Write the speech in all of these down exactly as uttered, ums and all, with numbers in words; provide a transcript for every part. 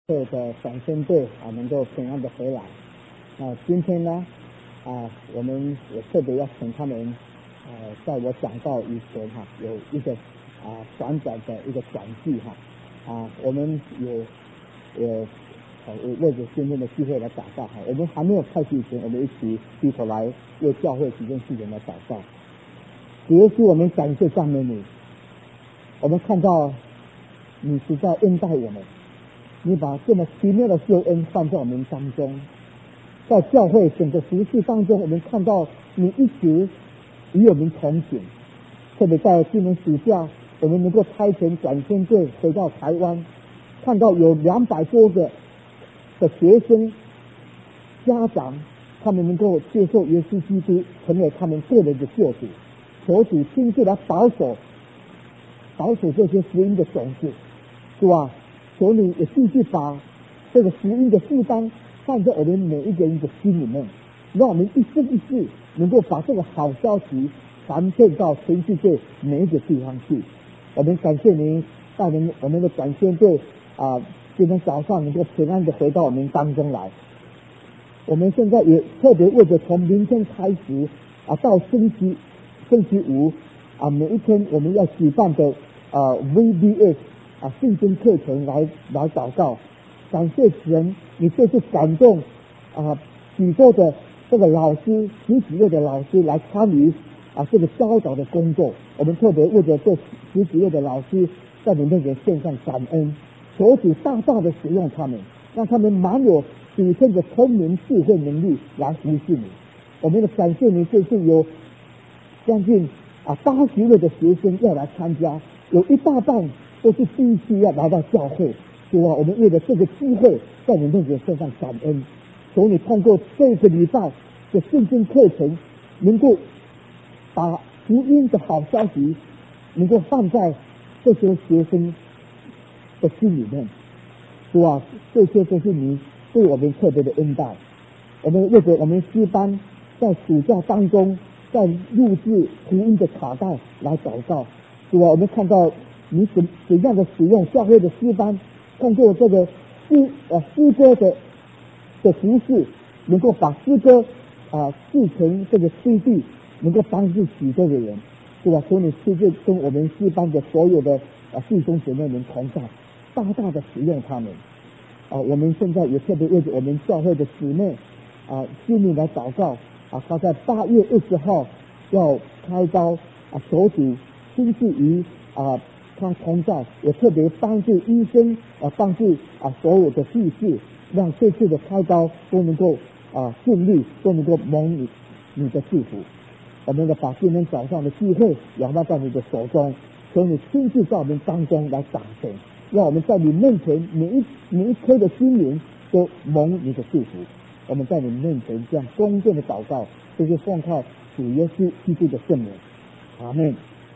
队的闪宣队啊能够平安的回来。那今天呢啊，我们也特别要请他们呃，在我讲到以前哈、啊，有一个啊短短的一个短句哈啊，我们有有呃为着今天的机会来祷告哈。我们还没有开始以前，我们一起低头来为教会几件事情来祷告。主耶稣，我们感谢赞美你，我们看到你实在恩待我们。你把这么奇妙的救恩放在我们当中，在教会整个服事当中，我们看到你一直与我们同行。特别在今年暑假，我们能够差遣短宣队回到台湾，看到有两百多个的学生家长，他们能够接受耶稣基督成为他们个人的救主，求主亲自来保守保守这些福音的种子，是吧？求你也继续把这个福音的负担放在我们每一个人的心里面，让我们一生一世能够把这个好消息传遍到全世界每一个地方去。我们感谢您带领我们的短宣队啊，今天早上能够平安的回到我们当中来。我们现在也特别为着从明天开始啊到星期星期五啊每一天我们要举办的啊 V B S啊，信经课程来来祷告，感谢神，你这次感动啊许多的这个老师，十几位的老师来参与啊这个教导的工作。我们特别为了这十几位的老师，在你面前献上感恩，求主大大的使用他们，让他们满有属天的聪明、智慧、能力来服侍你。我们的感谢你，这次有将近啊八十位的学生要来参加，有一大半都是第一次要来到教会，是吧？我们为了这个机会，在你面前献上感恩，求你通过这个礼拜的圣经课程，能够把福音的好消息能够放在这些学生的心里面，是吧？这些都是你对我们特别的恩待。我们为着我们诗班在暑假当中，在录制福音的卡带来祷告，是吧？我们看到你怎怎样的使用教会的诗班，通过这个诗呃诗歌的的服饰，能够把诗歌啊制成这个 C D， 能够帮助许多的人，是吧？所以你亲自跟我们诗班的所有的啊弟兄姐妹们同在，大大的使用他们啊！我们现在也特别为着我们教会的姊妹啊心里来祷告啊，他在八月二十号要开刀啊，手主亲自于啊。他同在，也特别帮助医生啊，帮助啊所有的弟兄，让这次的开刀都能够啊顺利，都能够蒙你你的祝福。我们的把今天早上的机会仰望在你的手中，求你亲自在我们当中来掌权，让我们在你面前每一每一颗的心灵都蒙你的祝福。我们在你面前这样恭敬的祷告，这是奉靠主耶稣基督的圣名，阿们。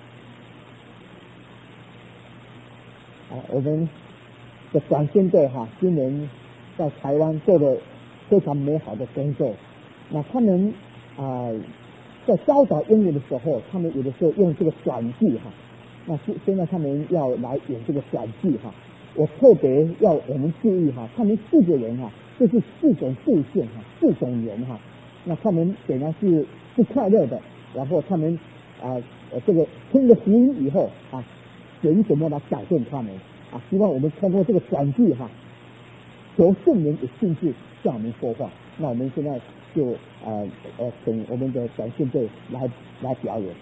啊，我们的短宣队哈，今年在台湾做了非常美好的工作。那他们啊、呃，在教导英语的时候，他们有的时候用这个短句哈。那现现在他们要来演这个短句哈，我特别要我们注意哈，他们四个人哈，就是四种对象哈，四种人哈。那他们显然是是快乐的，然后他们啊呃这个听了福音以后啊。神怎么来改变他们啊？希望我们通过这个短句哈，求圣灵也亲自向我们说话。那我们现在就呃呃请我们的短宣队来来表演。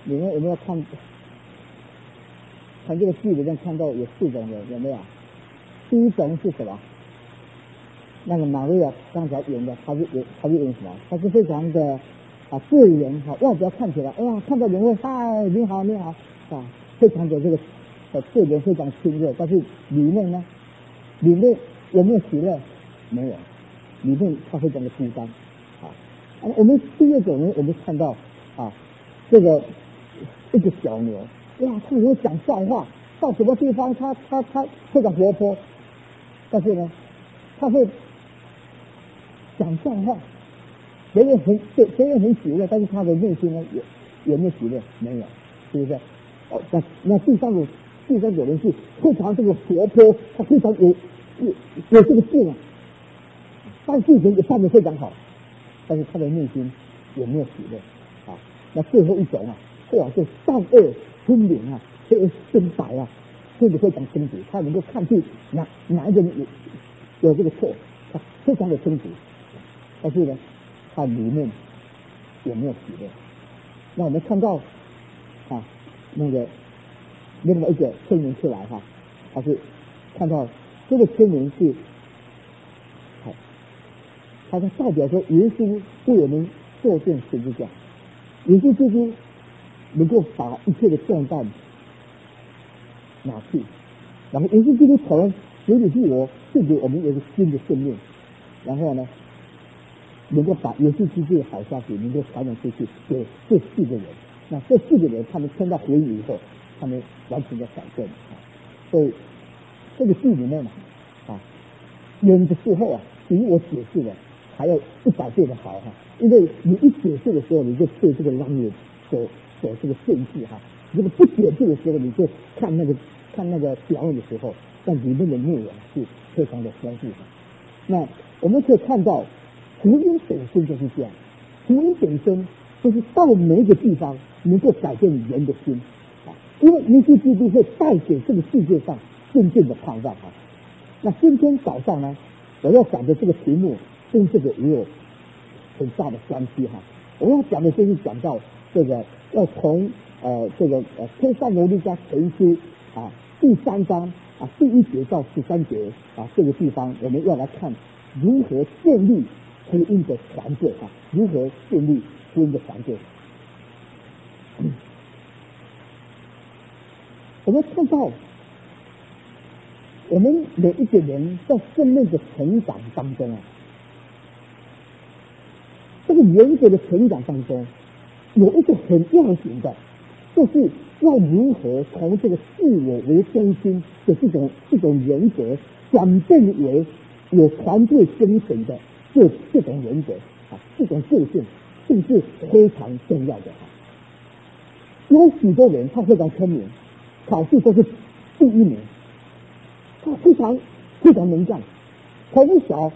你们有没有看？看这个剧里面看到有四种人，有没有？第一种是什么？那个玛利亚刚才演的，他是演他是演什么？他是非常的啊自然哈，外表看起来，哎呀，看到人会嗨，你好你好啊，非常的这个呃自然，非常亲热。但是里面呢，里面有没有喜乐？没有，里面他非常的孤单啊。我们第二种呢，我们看到啊，这个一个小牛，哇，他会讲笑话，到什么地方他他他非常活泼，但是呢，他会讲笑话，别人很别别人很喜乐，但是他的内心呢有有没有喜乐？没有，是不是？哦，那那第三种第三种人是非常这个活泼，他非常有有有这个劲啊，办事情也办得非常好，但是他的内心有没有喜乐啊？那最后一种啊，哇，就善恶分明啊，黑跟白啊，这个非常清楚，他能够看出哪哪一个人有有这个错，他非常的清楚。但是呢，它里面有没有喜乐？那我们看到啊，那个另外一个签名出来哈，他是看到这个签名是，好，它是代表说耶稣为我们做件十字架，耶稣就是能够把一切的重担拿去，然后耶稣基督从主里是我赐给我们有个新的生命，然后呢，能够把耶稣基督的好消息能够传扬出去给这四个人，那这四个人他们听到福音以后，他们完全的改变啊。所以这个剧里面啊，演的时候啊，比我解释的还要一百倍的好哈，因为你一解释的时候，你就对这个让人所所这个限制哈；如果不解释的时候，你就看那个看那个表演的时候，但里面的内容是非常的丰富的。那我们可以看到。福音本身就是这样，福音本身就是到每一个地方能够改变人的心啊，因为耶稣基督会带给这个世界上真正的盼望啊。那今天早上呢，我要讲的这个题目跟这个也有很大的关系哈。我要讲的就是讲到这个要从呃这个呃帖撒罗尼迦前书啊第三章啊第一节到十三节啊这个地方，我们要来看如何建立福音的团队啊，如何建立福音的团队？嗯、我们看到，我们每一个人在生命的成长当中啊，这个人格的成长当中，有一个很要紧的，就是要如何从这个自我为中心的这种这种人格，转变为有团队精神的。这这种人格啊，这种个性，这是非常重要的啊。有许多人他非常聪明，考试都是第一名，他非常非常能干，从小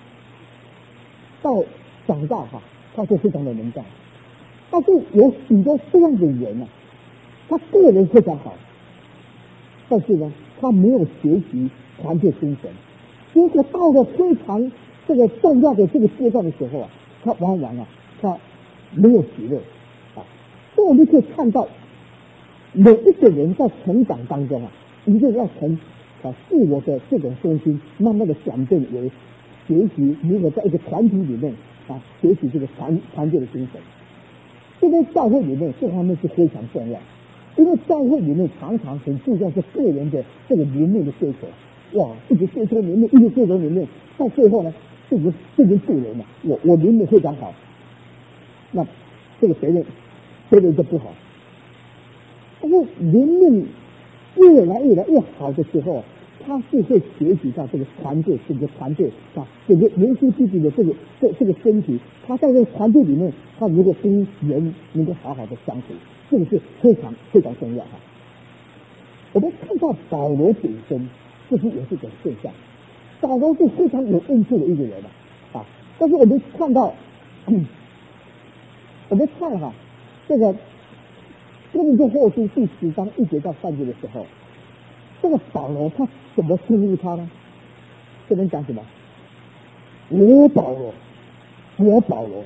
到长大哈，他是非常的能干。但是有许多这样的人呢、啊，他个人非常好，但是呢，他没有学习团队精神，结果到了非常这个重要的这个阶段的时候啊，他往往啊，他没有喜乐啊。所以我们可以看到，每一个人在成长当中啊，一定要从啊自我的这种中心，慢慢的转变为学习如何在一个团体里面啊，学习这个团团队的精神。这在教会里面这方面是非常重要，因为教会里面常常很注重是个人的这个灵命的追求，哇，一直追求灵命，一直追求灵命，到最后呢，这个这个助人了，我我灵命非常好，那这个别人别人就不好。但是灵命越来越来越好的时候，他是会学习到这个团队，这个团队啊，这个耶稣基督的这个这这个身体，他在这个团队里面，他如果跟人能够好好的相处，这个是非常非常重要哈。我们看到保罗本身，这是也是一种现象。保罗是非常有恩赐的一个人啊，但是我们看到，嗯、我们看哈，这个哥林多后书第十章一节到三节的时候，这个保罗他怎么称呼他呢？这边讲什么？我保罗，我保罗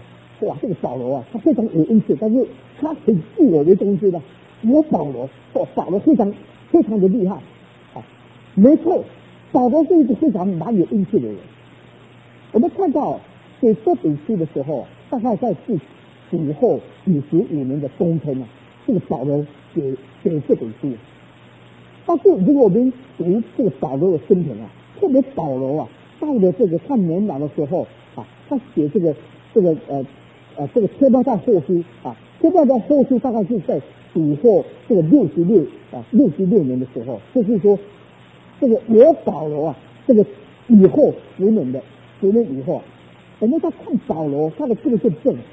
哇，这个保罗啊，他非常有恩赐，但是他很自我为中心的。我保罗，哦，保罗非常非常的厉害啊，没错，保罗是一个非常蛮有恩赐的人。我们看到写这本书的时候，大概在是主后五十五年的冬天啊，这个保罗写写这本书。但是如果我们读这个保罗的生平啊，特别保罗啊，到了这个他年老的时候啊，他写这个这个呃呃这个帖摩太后书啊，帖摩太后书大概是在主后这个六十六啊六十六年的时候，就是说这个我保罗啊，这个以后十年的十年以后，我们在看保罗他的这个见证，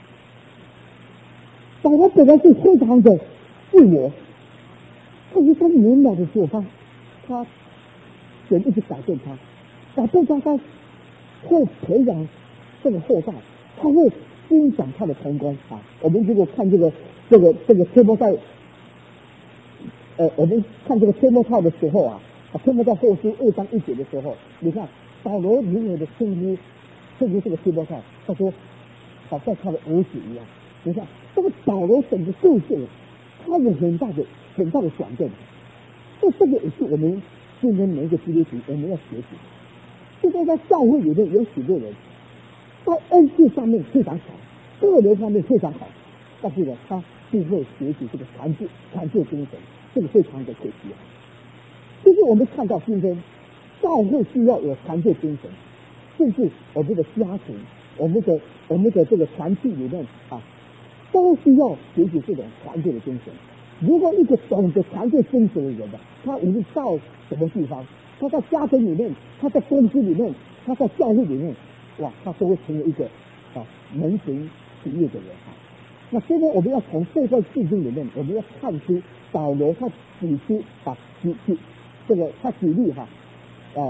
保罗本来是非常的自我。但是他年老的时候，他他神一直改变他，改变他，他会培养这个后代，他会欣赏他的成功啊。我们如果看这个这个这个帖摩太，呃，我们看这个帖摩太的时候啊，啊，帖摩太后书二章一节的时候，你看保罗如何的称呼称呼这个帖摩太，他说好像他的儿子一样。你看这个保罗整个个性，他有很大的。很大的转变，所以这个也是我们今天每一个基督徒我们要学习。现在在教会里面有许多人在恩赐上面非常好，个人方面非常好，但是呢，他不会学习这个团结团结精神，这个非常的可惜啊。其实我们看到今天教会需要有团结精神，甚至我们的家庭、我们的我们的这个团体里面啊，都需要学习这种团结的精神。如果一个懂得团结精神的人呢，他无论到什么地方，他在家庭里面，他在公司里面，他在教会里面，哇，他都会成为一个啊门行喜悦的人啊。那现在我们要从这段圣经里面，我们要看出保罗他举出啊举举这个他举例哈啊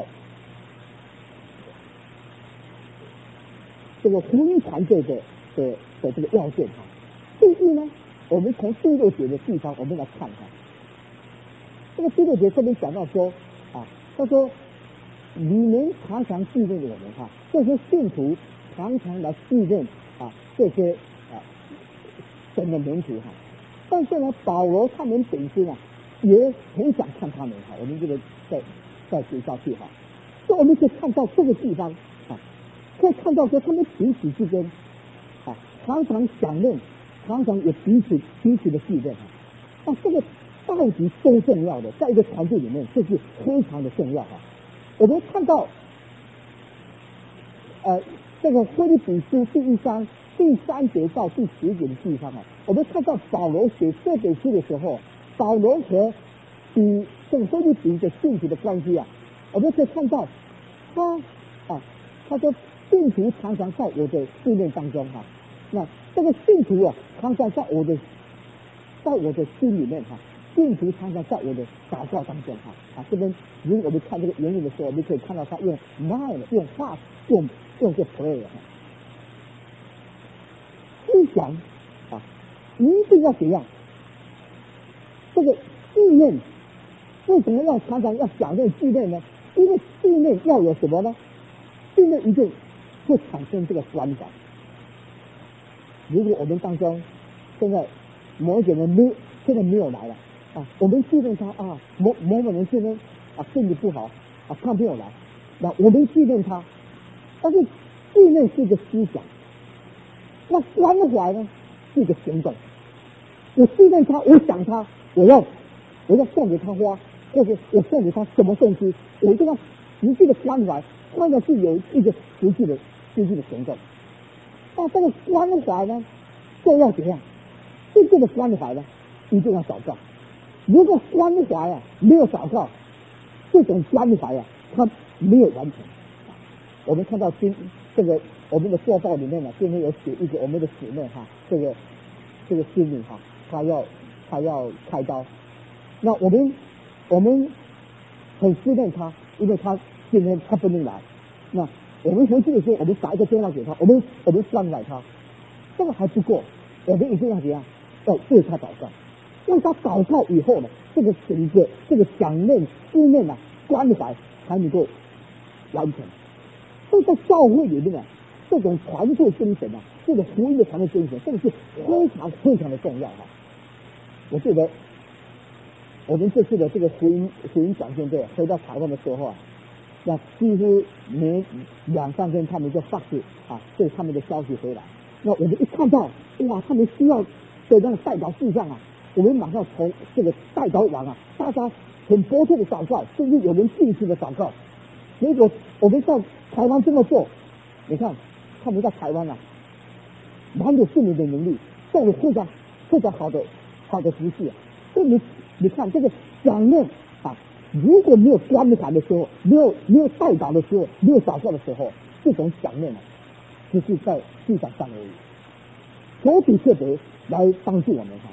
这个福音传这个的的这个要件哈，第一呢。我们从第六节的地方，我们来看看这个第六节这边讲到说啊，他说你们常常纪念我们哈，这些信徒常常来纪念啊这些啊神的门徒哈，但是呢，保罗他们本身啊也很想看他们哈，我们这个再再读下去哈，所以我们可以看到这个地方啊，可以看到说他们彼此之间啊常常想念。常常也彼此彼此的纪念哈，那这个到底多重要的，在一个团队里面，这是非常的重要哈。我们看到，呃，这个腓立比书第一章第三节到第十节的地方啊，我们看到保罗写这本书的时候，保罗和与这个腓立比的信徒的关系啊，我们可以看到他啊，他说信徒常常在我的试炼当中哈。那这个信徒啊，常常在我的，在我的心里面哈，信徒常常在我的祷告当中哈啊，这边如果我们看这个原文的时候，我们可以看到他用 mind 用 heart 用用这 prayer 哈，思想啊，一定要怎样？这个纪念为什么要常常要想念纪念呢？因为纪念要有什么呢？纪念一定会产生这个观感。如果我们当中现在某一个人没现在没有来了啊，我们纪念他啊，某某某人现在啊身体不好啊，他没有来，那我们纪念他，但是纪念是一个思想，那关怀呢是一个行动。我纪念他，我想他，我要我要送给他花，或者我送给他什么东西，我对他实际的关怀，关怀是有一个实际的实际的行动。那这个关怀呢，就要怎样？真正的关怀呢，一定要祷告。如果关怀啊没有祷告，这种关怀啊，它没有完成。我们看到今这个我们的播报里面呢，今天有写一个我们的姊妹哈，这个这个师母哈，她要她要开刀，那我们我们很思念她，因为她今天她不能来，那。我们回去的时候，我们打一个电话给他，我们我们关怀他，这个还不够，我们一定要怎样？要为他祷告，为他祷告以后呢，这个整个这个想念、思念啊、关怀才能够完成。所以在教会里面啊，这种团队精神啊， 这个福音的传的精神，这个是非常非常的重要哈。我记得我们这次的这个福音福音讲线队回到台湾的时候啊，那几乎每两三天他们就发出啊对他们的消息回来。那我们一看到哇，他们需要的那个代祷事项啊，我们马上从这个代祷网啊，大家很迫切的祷告，甚至有人定时的祷告。结果我们在台湾这么做，你看他们在台湾啊，蛮有圣灵的能力，做了非常非常好的好的服饰啊。所以你你看这个想念啊，如果没有关怀的时候，没有没有代祷的时候，没有祷告的时候，这种想念啊，只是在地上上而已。求主特别来帮助我们哈。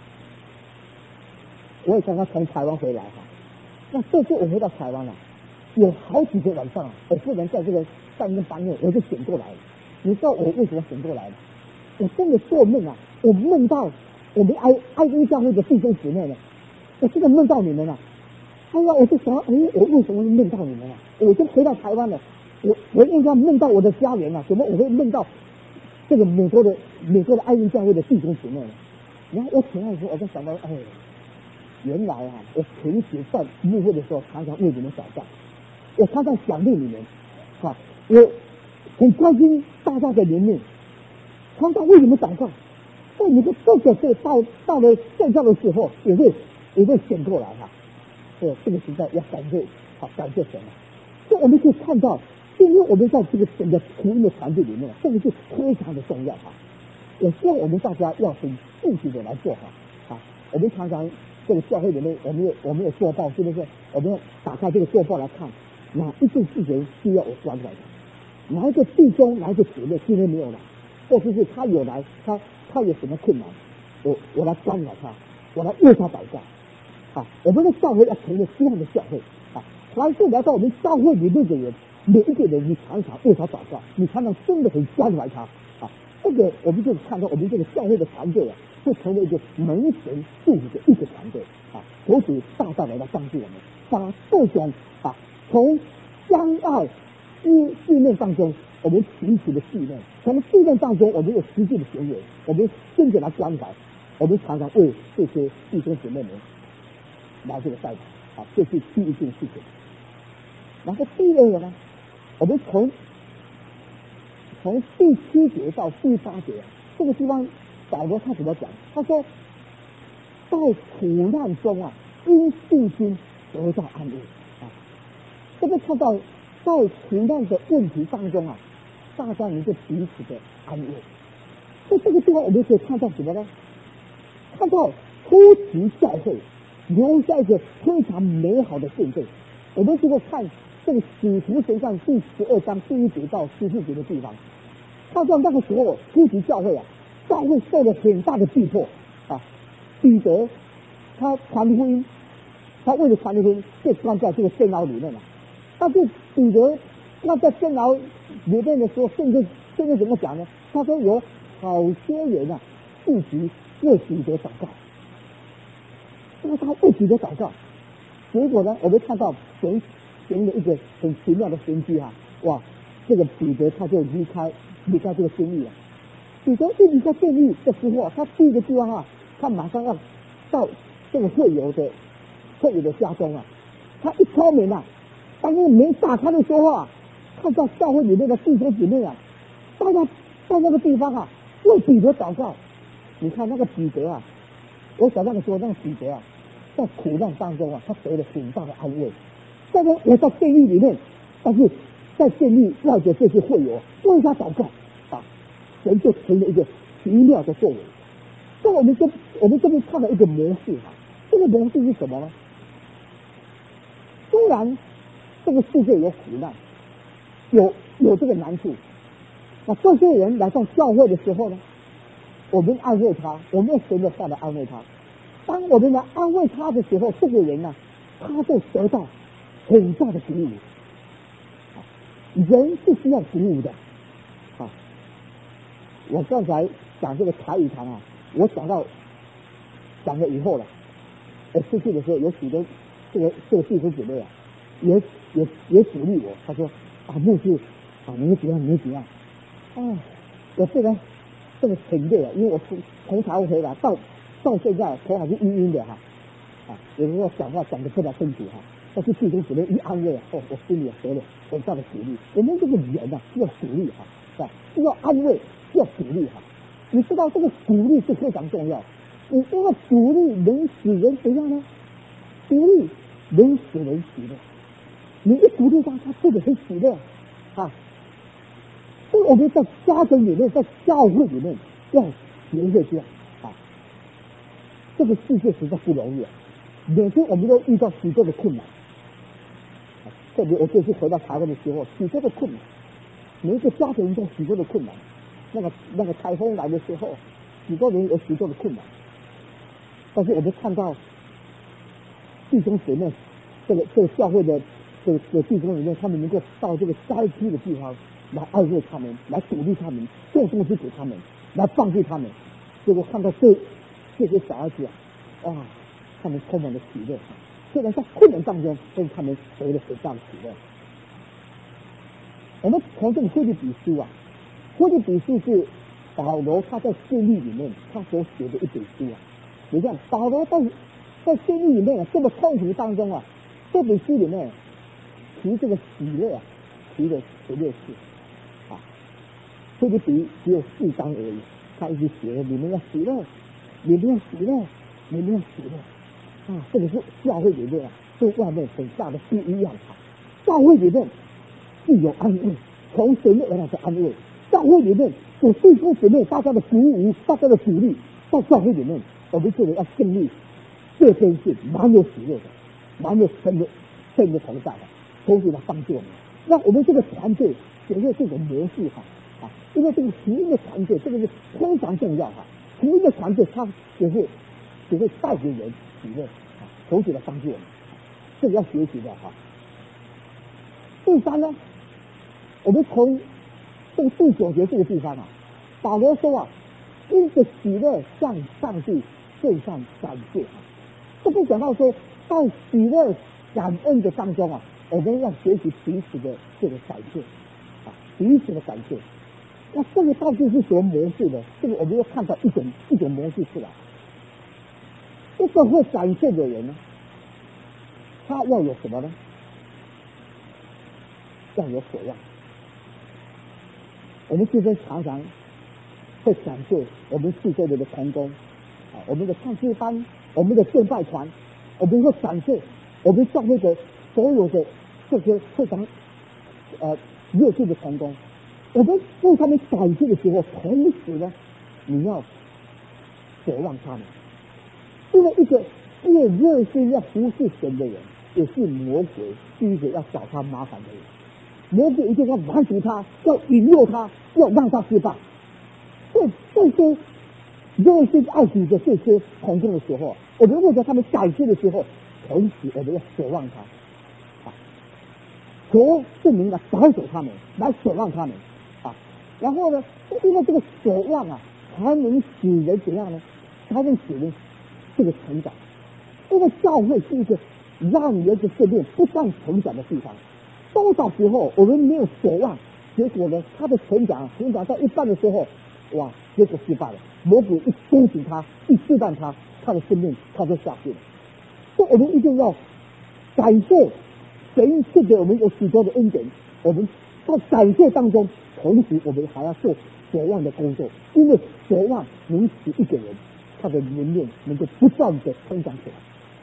我也刚刚从台湾回来哈，那这次我回到台湾了，有好几个晚上，我忽然在这个三更半夜我就醒过来了。你知道我为什么醒过来了？我真的做梦啊，我梦到我们爱爱恩教会的弟兄姊妹呢，我真的梦到你们了。哎呀，我就想，哎，我为什么会梦到你们啊？我就回到台湾了，我我应该梦到我的家人啊，怎么我会梦到这个美国的美国的爱恩教会的弟兄姊妹呢？然后我醒来的时候，我就想到，哎，原来啊，我平时在牧会的时候，常常为你们祷告，我常常想念你们，啊，我很关心大家的灵命，常常为你们祷告。在你的这个这个到到了睡觉的时候，也会也会醒过来哈。这这个时代要感谢，好感谢神啊！所以我们可以看到，因为我们在这个整个福音的团队里面，这个是非常的重要哈。我希望我们大家要很具体的来做哈啊！我们常常这个教会里面，我们有我们有做报，是不是？我们要打开这个做报来看，哪一件事情需要我关怀的，哪一个弟兄，哪一个姊妹今天没有来，或者是他有来，他他有什么困难，我我来关怀他，我来为他祷告。啊，我们的教会要成为这样的教会啊！凡是来到我们教会里面的人，每一个人你常常为他祷告，你常常真的很关怀他啊！这个我们就看到我们这个教会的团队啊，会成为一个门神祝福的一个团队啊！求主大大来到帮助我们，把这种啊从相爱训训练当中，我们彼此的训练，从训练当中我们有实际的行为，我们真的来关怀，我们常常为这些弟兄姊妹们来这个代祷啊，这是第一件事情。然后第二个呢，我们从从第七节到第八节这个地方，保罗他怎么讲？他说，在苦难中啊，因信心得到安慰啊。这个看到在苦难的问题当中啊，大家能够彼此的安慰。在这个地方，我们可以看到什么呢？看到初期教会留下一个非常美好的见证。我们如果看这个使徒行传第十二章第一节到十四节的地方，看到那个时候初期教会啊，教会受了很大的逼迫啊。彼得他传福音，他为了传福音被关在这个监牢里面了。但是彼得那在监牢里面的时候，甚至甚至怎么讲呢？他说有好些人啊，自己为彼得祷告。那他为彼得祷告，结果呢，我们看到神行了一个很奇妙的神迹啊！哇，这个彼得他就离开离开这个监狱了。彼得一离开监狱的时候啊，他第一个地方啊，他马上要到这个会友的会友的家中啊。他一敲门啊，当那个门打开的时候啊，看到教会里面的弟兄姊妹啊，大家在那个地方啊为彼得祷告。你看那个彼得啊，我想那个时候那个彼得啊，在苦难当中啊，他得了很大的安慰。虽然我在监狱里面，但是在监狱外的这些会友为他祷告啊，神就成了一个奇妙的作为。在我们这我们这边看了一个模式啊，这个模式是什么呢？虽然这个世界有苦难，有有这个难处，那这些人来到教会的时候呢，我们安慰他，我们用神的话来安慰他。当我们来安慰他的时候，这个人呢、啊，他就得到很大的鼓舞。人是需要鼓舞的啊！我刚才讲这个茶语堂啊，我想到讲了以后了，我出去的时候有许多这个这个弟兄姊妹啊，也也也鼓励我，他说啊，牧师啊，你怎样你怎样啊，我虽然这个很累啊，因为我从从台湾回来到到现在头还是晕晕的哈、啊，啊，有时候讲话讲得不太清楚哈、啊，但是弟兄姊妹一安慰，哦，我心里得了很大的鼓励。我们这个人啊，需要鼓励哈、啊，需要安慰，需要鼓励哈、啊。你知道这个鼓励是非常重要，你这个鼓励能使人怎样呢？鼓励能使人喜乐，你一鼓励他，他自己很喜乐啊。所以我们在家庭里面，在教会里面要学会这样啊。这个世界实在不容易啊，每天我们都遇到许多的困难。啊、特别我这次回到台湾的时候，许多的困难，每一个家庭都有许多的困难。那个那个台风来的时候，许多人有许多的困难。但是我们看到弟兄姊妹，这个这个教会的这个这个弟兄里面，他们能够到这个灾区的地方来安慰他们，来鼓励他们，做东西给他们，来帮助他们。结果看到这这些小孩子啊，哇，他们充满了喜乐。虽然在困难当中，但是他们得了很大的喜乐。我们从这个腓立比书啊，腓立比书是保罗他在监狱里面他所写的一本书啊。你看保罗在在监狱里面啊，这么痛苦当中啊，这本书里面提这个喜乐啊，提了十六次啊。腓立比只有四章而已，他一直写你们要喜乐，你们要喜乐，你们要喜乐啊！这个是教会里面啊，对外面很大的不一样啊。教会里面既有安慰，从神而来的安慰，教会里面有弟兄姊妹大家的鼓舞，大家的鼓励，在教会里面，我们这里要建立这边是蛮有喜乐的，蛮有神的神的同在的，同时来帮助我们，让我们这个团队学会这种模式哈啊！因为这个福音的团队，这个是非常重要哈。福音的团队，它学会学会带给人喜乐啊，同时来帮助我们，这个要学习的哈。第三呢，我们从这个第九节这个地方啊，保罗说啊，因着喜乐向上帝献上感谢啊。这边讲到说，在喜乐感恩的当中啊，我们要学习彼此的这个感谢啊，彼此的感谢。那这个到底是什么模式的？这个我们要看到一种一种模式出来。一个会感谢的人呢，他要有什么呢？要有所望。我们这边常常会感谢我们世界里的同工啊，我们的唱诗班，我们的敬拜团，我们会感谢我们教会的所有的这些非常呃热心的同工。我们对他们感谢的时候，同时呢，你要渴望他们，因为一个越热心要服侍神的人，也是魔鬼第一个要找他麻烦的人。魔鬼一定要拦阻他，要引诱他，要让他失败。在这些热心爱主的这些同工的时候，我们为了他们感谢的时候，同时我们要守望他，啊，求圣灵来保守他们，来守望他们，啊，然后呢，因为这个守望啊，才能使人怎样呢？才能使人这个成长。因为教会是一个让人的生命不断成长的地方。多少时候我们没有守望，结果呢，他的成长成长到一半的时候，哇，结果失败了。魔鬼一攻击他，一试探他，他的生命他就下去了。所以我们一定要感谢神赐给我们有许多的恩典，我们在感谢当中，同时我们还要做守望的工作，因为守望能使一个人他的能力能够不断的成长起来。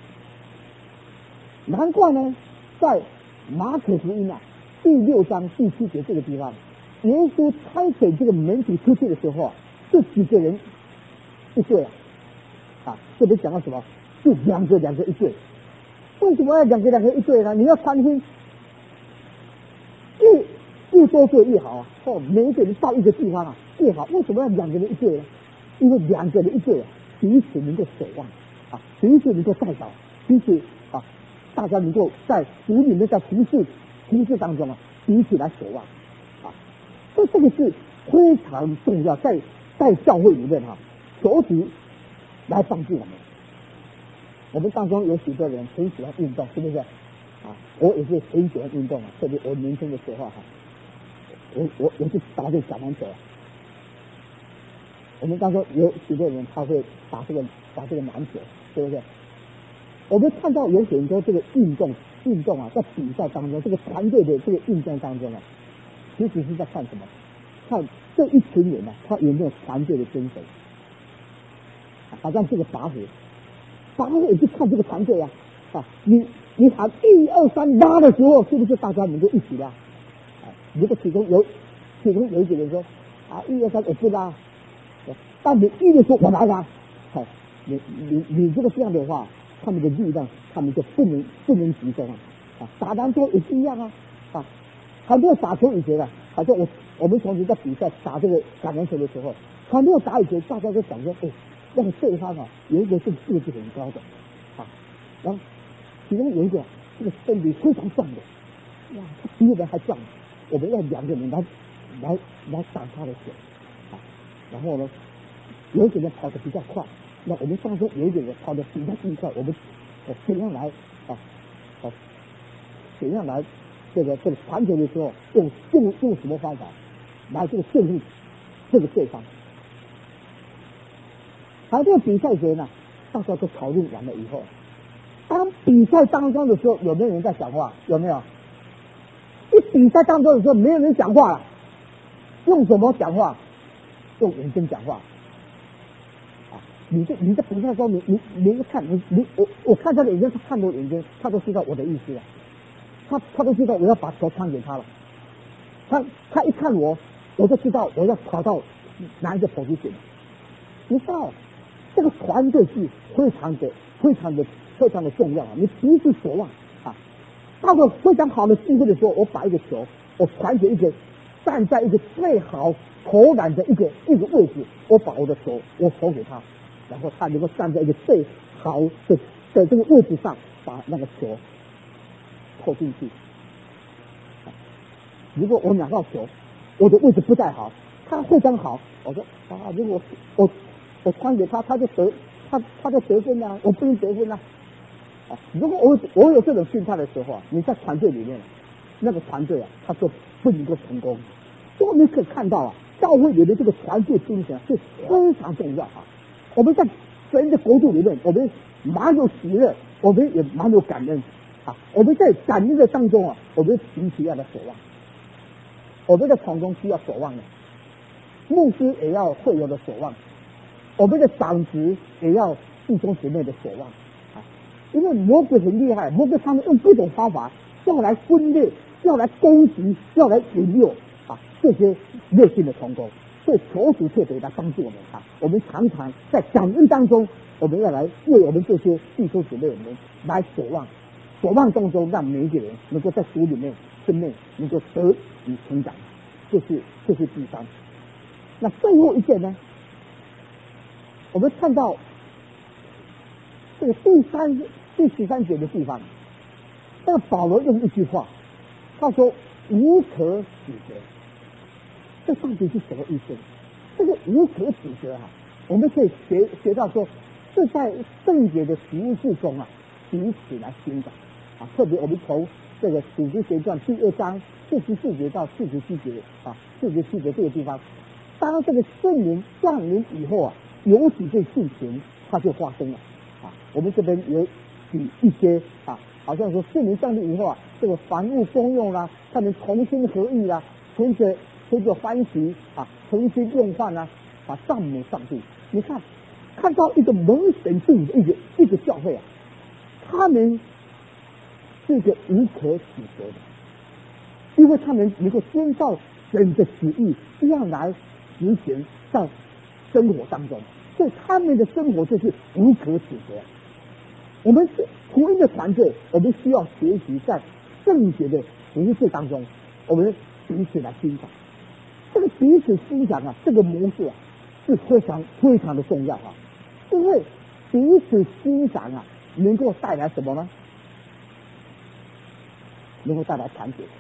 难怪呢，在马可福音啊第六章第七节这个地方，耶稣差遣这个门徒出去的时候啊，这几个人一对啊，啊，这里讲到什么？是两个两个一对。为什么要两个两个一对呢？你要看清，越越多对越好啊！哦，每一个人到一个地方啊越好。为什么要两个人一对呢？因为两个人一对啊，彼此能够守望啊，彼此能够带导，彼此啊。大家能够在福里面，在服侍服侍当中啊，彼此来守望啊，所以这个是非常重要，在在教会里面哈、啊，求主来帮助我们。我们当中有许多人很喜欢运动，是不是？啊，我也是很喜欢运动啊，特别我年轻的时候哈、啊，我我我是打这橄榄球。 我们当中有许多人他会打这个打这个篮球，对不对？我们看到有很多这个运动运动啊，在比赛当中，这个团队的这个运动当中啊，其实是在看什么？看这一群人啊，他有没有团队的精神？好像这个拔河，拔河也是看这个团队啊啊！你你喊一二三拉的时候，是不是大家能够一起拉？啊，如果其中有其中有一个人说啊一二三我不拉，但你一的时候我来拉，好，你你你这个这样的话，他们的力量他们就不能不能集中啊！啊，打篮球也是一样啊啊！很多人打球以前啊，好像我我们从前在比赛打这个橄榄球的时候，很多人打以前大家都讲说，哎，那个对方啊，有一个是个子很高的啊，然后其中有一个这个身体非常壮的，哇，他比我们还壮，我们要两个人来来来挡他的球啊，然后呢，有一个人跑得比较快，那我们当中有一个人跑得比他更快，我们呃怎样来啊啊怎样来这个这个传球的时候用用用什么方法来这个胜利这个对方？而这个比赛前呢，大家都讨论完了以后，当比赛当中的时候，有没有人在讲话？有没有？一比赛当中的时候，没有人讲话了，用什么讲话？用眼睛讲话。啊，你这你在比赛中，你你你一看，你你我我看他的眼睛，他看我眼睛，他都知道我的意思了。他他都知道我要把球传给他了。他他一看我，我就知道我要跑到哪一个跑出去。你知道？这个团队是非常的、非常的、非常的重要啊！你彼此所望啊！到了非常好的机会的时候，我把一个球，我传给一个站在一个最好投篮的一个一个位置，我把我的球我投给他，然后他能够站在一个最好的的这个位置上，把那个球投进去。如果我拿到球，我的位置不太好，他非常好，我说啊，如果我。我传给他，他就得他他就得分啊，我不能得分啊！啊，如果我我有这种心态的时候啊，你在团队里面，那个团队啊，他就不能够成功。所以我们可以看到啊，教会里的这个团队精神是非常重要啊。我们在神的国度里面，我们蛮有喜乐，我们也蛮有感恩啊。我们在感恩的当中啊，我们彼此要来守望。我们在场中需要守望的，牧师也要会有的守望。我们的长职也要弟兄姊妹的守望啊，因为魔鬼很厉害，魔鬼他们用各种方法要来分裂，要来攻击，要来引诱啊这些热心的同工，所以求主特别来帮助我们啊！我们常常在感恩当中，我们要来为我们这些弟兄姊妹们来守望，守望当中让每一个人能够在主里面生命能够得以成长，这是这是第三。那最后一件呢？我们看到这个第三第十三节的地方，那个保罗用一句话，他说无可指责。这到底是什么意思？这个无可指责啊，我们可以学学到说，是在圣洁的服事中啊，彼此来欣赏啊。特别我们从这个使徒行传第二章四十四节到四十七节啊，四十七节这个地方，当这个圣灵降临以后啊。有几件事情它就发生了啊！我们这边有举一些啊，好像说圣灵降临以后啊，这个凡物公用啦，他们同心合意啦，随着随着欢喜啊，同心用饭啦，啊，赞美上帝。你看，看到一个蒙神圣的一个一个教会啊，他们是一个无可指责的，因为他们能够遵照神的旨意，这样来实行在生活当中，所以他们的生活就是无可指责。我们是福音的团队，我们需要学习在圣洁的服事当中，我们彼此来欣赏。这个彼此欣赏啊，这个模式啊，是非常非常的重要啊，因为彼此欣赏啊，能够带来什么呢？能够带来团结。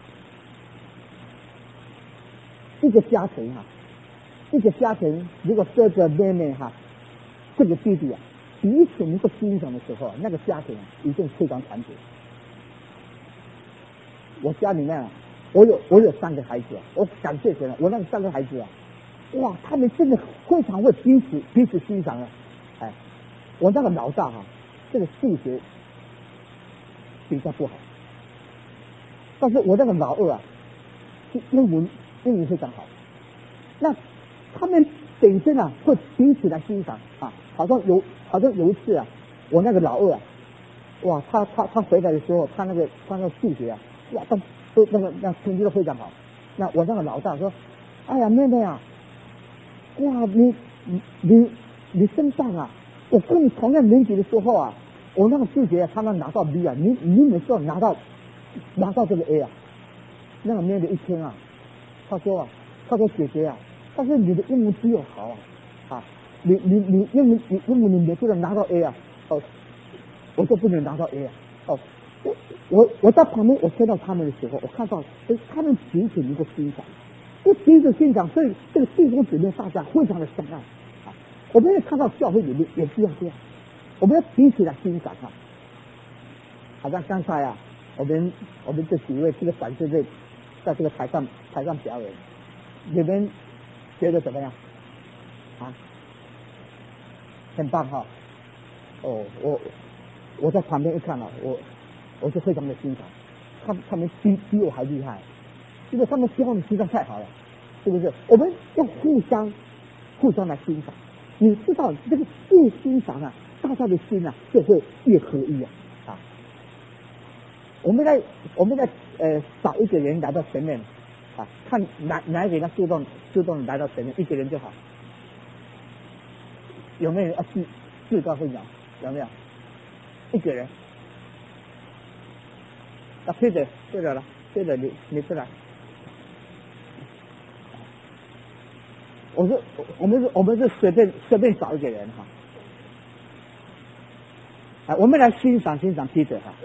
一个家庭啊。这个家庭如果这个妹妹哈，这个弟弟啊，彼此能够欣赏的时候，那个家庭啊，一定非常团结。我家里面啊，我有我有三个孩子啊，我感谢神啊，我那三个孩子啊， 哇，他们真的非常会彼此彼此欣赏啊！哎，我那个老大哈、啊，这个数学比较不好，但是我那个老二啊，英文英文非常好。那他们本身啊会彼此来欣赏啊，好像有好像有一次啊，我那个老二啊，哇，他他他回来的时候，他那个他那个数学啊，哇，都都那个那成绩都非常好。那我那个老大说，哎呀妹妹啊，哇，你你你你真棒啊！我跟你同样年级的时候啊，我那个数学啊，他们拿到 B 啊，你你每次都拿到拿到这个 A 啊，那个妹妹一听啊，他说啊，他说姐姐啊，但是你的英文比我好啊，啊，你你你英文你英文你每次都拿到 A 啊，哦，我就不能拿到 A 啊，哦，我我我在旁边我听到他们的时候，我看到哎，他们彼此能够欣赏，不彼此欣赏，所以这个弟兄姊妹大家非常的相爱啊。我们也看到教会里面也是要这样，我们要彼此来欣赏啊。好像刚才啊，我们我们这几位这个展示队在这个台上台上表演，你们觉得怎么样？啊，很棒哈！哦，我我在旁边一看啊，我我就非常的欣赏，他们他们比比我还厉害，因为他们教的实在太好了，是不是？我们要互相互相来欣赏，你知道这个越欣赏啊，大家的心啊就会越合一啊啊！我们来我们来呃找一个人来到前面啊，看哪哪一个人主动主动来到前面，一个人就好。有没有人要自自告奋勇？有没有？一个人。啊，对的，对的了，对的，你你出来。我是我们是我们是随便随便找一个人哈。啊，我们来欣赏欣赏 Peter 哈。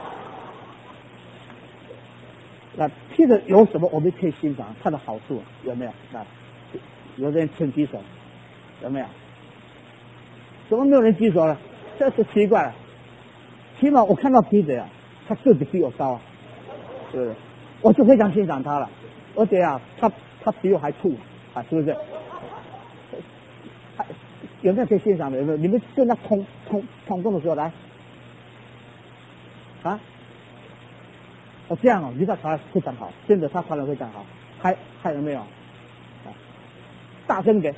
那 Peter 有什么我们可以欣赏他的好处有没有？啊，有人请举手，有没有？怎么没有人举手了？这是奇怪了。起码我看到 Peter 啊，他个子比我高啊，是不是？我就非常欣赏他了。而且啊，他他比我还酷啊，是不是？有没有可以欣赏的？有没有？你们跟他冲冲冲动的时候来啊？哦，这样哦，你看他非常好，真的他传的非常好。还还有没有？啊，大声点！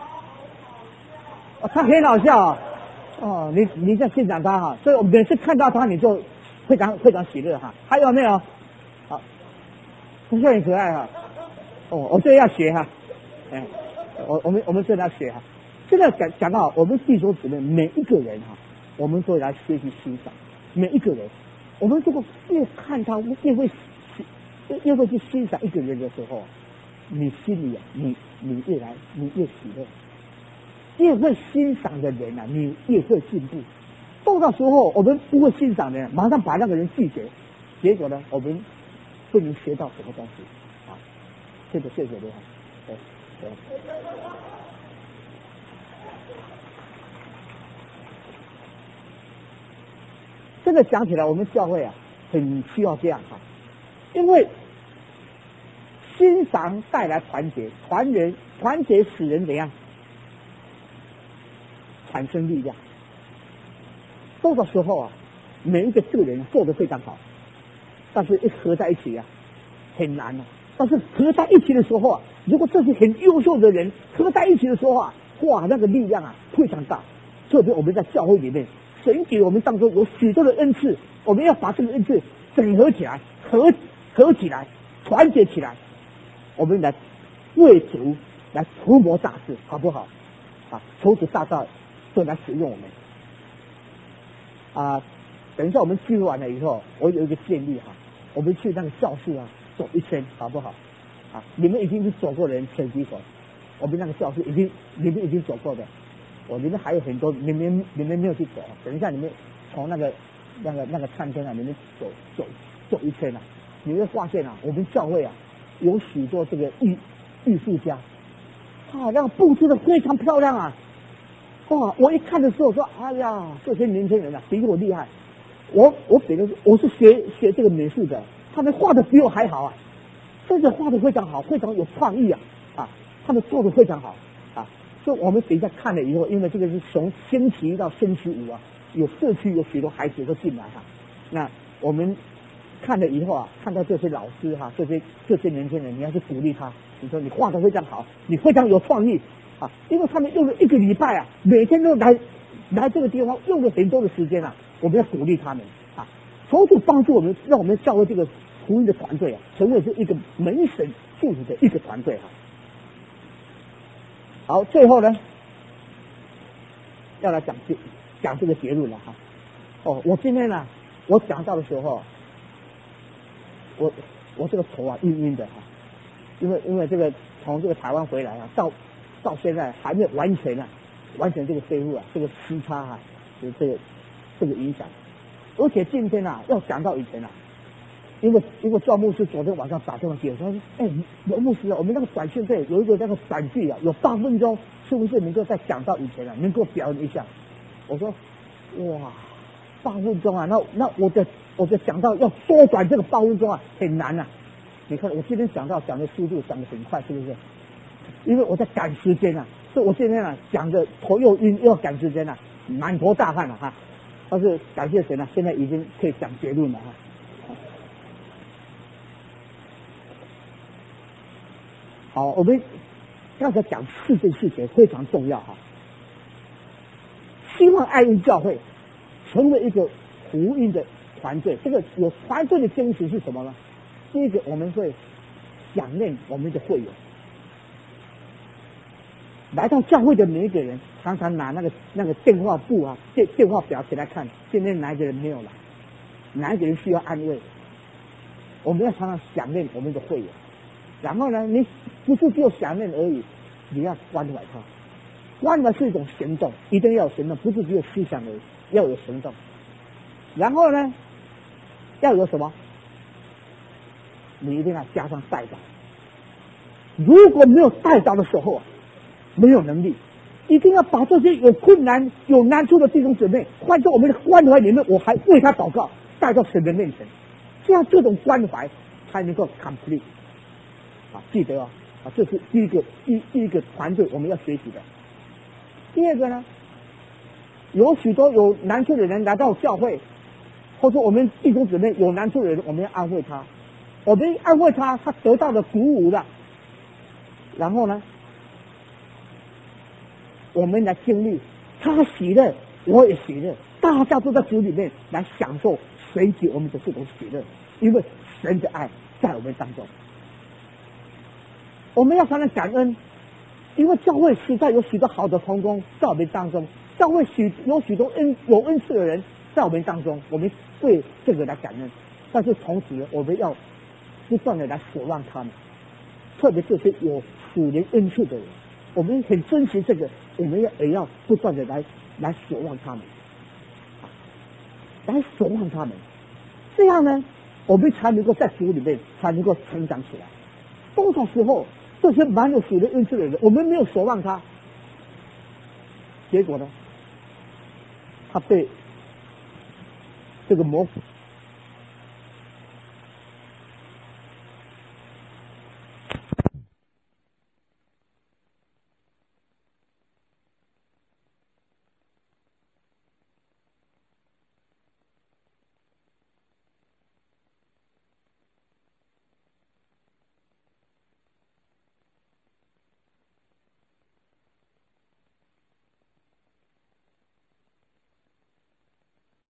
哦，他很好笑啊！哦，你你在欣赏他哈，所以我每次看到他你就非常非常喜乐哈。还有没有？好，不是很可爱哈。哦，我这要学哈，哎，我我们我们这要学哈。现在讲讲到我们弟兄姊妹每一个人哈，我们都来学习欣赏每一个人。我们如果越看他越会越会去欣赏一个人的时候，你心里啊，你你越来你越喜乐。越会欣赏的人啊，你越会进步。到那时候我们不会欣赏的人，马上把那个人拒绝，结果呢，我们不能学到什么东西啊。这个谢谢你哈，对对。这个讲起来，我们教会啊，很需要这样哈，因为欣赏带来团结，团人团结使人怎样？产生力量。多的时候啊，每一个个人做得非常好，但是一合在一起啊，很难啊。但是合在一起的时候啊，如果这是很优秀的人合在一起的时候啊，哇，那个力量啊非常大。特别我们在教会里面，神给我们当中有许多的恩赐，我们要把这个恩赐整合起来，合合起来，团结起来，我们来为主来涂抹大事，好不好？啊，求主大大就来使用我们啊！等一下我们聚会完了以后，我有一个建议哈，我们去那个教室啊走一圈，好不好？啊，你们已经是走过的人请举手，我们那个教室已经你们已经走过的，我你们还有很多你们你们没有去走，等一下你们从那个那个那个餐厅啊，你们走走走一圈啊，你会发现啊，我们教会啊有许多这个艺艺术家啊，那个布置的非常漂亮啊。哇！我一看的时候说：“哎呀，这些年轻人啊，比我厉害。我我本来我是学学这个美术的，他们画的比我还好啊，真的画的非常好，非常有创意啊啊！ 他们做的非常好啊。所以我们等一下看了以后，因为这个是从星期一到星期五啊，有社区有许多孩子都进来哈、啊。那我们看了以后啊，看到这些老师哈、啊，这些这些年轻人，你要去鼓励他，你说你画的非常好，你非常有创意啊，因为他们用了一个礼拜啊，每天都来来这个地方，用了很多的时间啊，我们要鼓励他们啊，从此帮助我们，让我们教会这个福音的团队啊，成为是一个门神祝福的一个团队哈、啊。好，最后呢，要来讲这讲这个结论了哈。哦，我今天呢、啊，我讲到的时候，我我这个头啊晕晕的哈，因为因为这个从这个台湾回来啊，到到现在还没有完全啊，完全这个恢复啊，这个时差啊，有这个这个影响。而且今天啊，要讲到以前啊，因为因为赵牧师昨天晚上打电话给我说，哎，刘牧师啊，我们那个短讯队有一个那个短剧啊，有八分钟，是不是能够再讲到以前啊，能够表演一下？我说，哇，八分钟啊，那那我的我的讲到要缩短这个八分钟啊，很难啊。你看我今天讲到讲的速度讲得很快，是不是？因为我在赶时间啊，所以我今天啊讲的头又晕又要赶时间啊，满头大汗了、啊、哈。但是感谢神啊，现在已经可以讲结论了哈。好，我们刚才讲四件事情非常重要哈。希望爱恩教会成为一个福音的团队，这个有团队的精神是什么呢？第一个，我们会想念我们的会员，来到教会的每一个人，常常拿那个那个电话簿啊、电电话表起来看，今天哪一个人没有来，哪一个人需要安慰，我们要常常想念我们的会员。然后呢，你不是只有想念而已，你要关怀他。关怀是一种行动，一定要有行动，不是只有思想而已，要有行动。然后呢，要有什么？你一定要加上代祷。如果没有代祷的时候啊，没有能力，一定要把这些有困难、有难处的弟兄姊妹换到我们的关怀里面，我还为他祷告，带到神的面前，这样这种关怀才能够 complete。啊，记得啊，啊，这是第一个第第一个团队我们要学习的。第二个呢，有许多有难处的人来到教会，或者我们弟兄姊妹有难处的人，我们要安慰他，我们安慰他，他得到了鼓舞了。然后呢，我们来经历他喜乐，我也喜乐，大家都在主里面来享受随给我们的这种喜乐，因为神的爱在我们当中。我们要常常感恩，因为教会实在有许多好的同工在我们当中，教会许有许多恩有恩赐的人在我们当中，我们为这个来感恩。但是同时，我们要不断的来守望他们，特别这些有属灵恩赐的人，我们很珍惜这个，我们要也要不断的来来守望他们，来守望他们，这样呢，我们才能够在主里面才能够成长起来。多少时候？这些蛮有属灵恩赐的人，我们没有守望他，结果呢，他被这个魔鬼